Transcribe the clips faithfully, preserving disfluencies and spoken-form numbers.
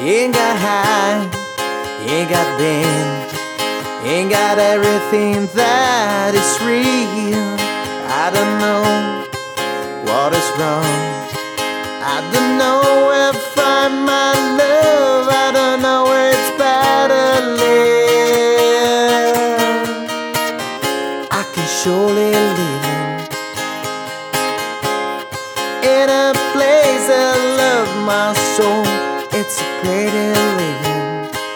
ain't got high, ain't got bent, ain't got everything that is real. I don't know what is wrong, I don't know where to find my love, I don't know where it's better live. I can surely live in a place that loves my soul. It's a pretty living,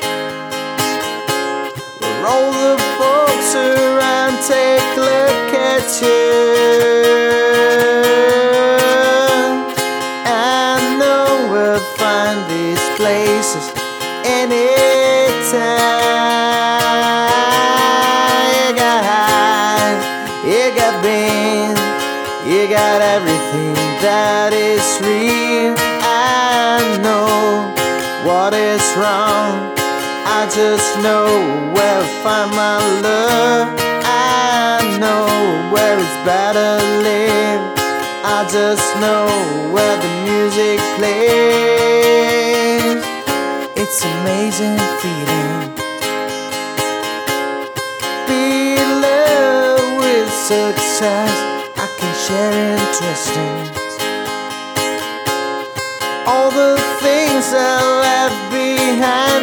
where all the folks around take a look at you. I know we'll find these places anytime. You got high, you got been, you got everything that is real. I know what is wrong, I just know where to find my love. I know where it's better live, I just know where the music plays. It's amazing feeling, be in love with success. I can share interesting, all the things I left behind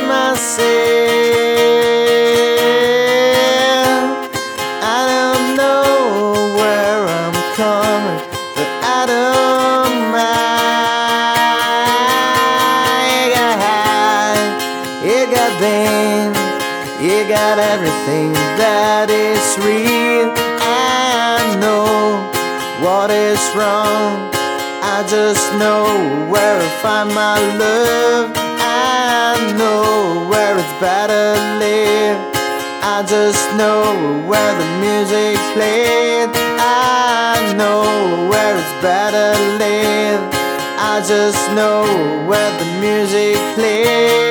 myself. I don't know where I'm coming, but I don't mind. You got high, you got been, you got everything that is real. I know what is wrong, I just know where to find my love. I know where it's better live, I just know where the music played. I know where it's better live, I just know where the music played.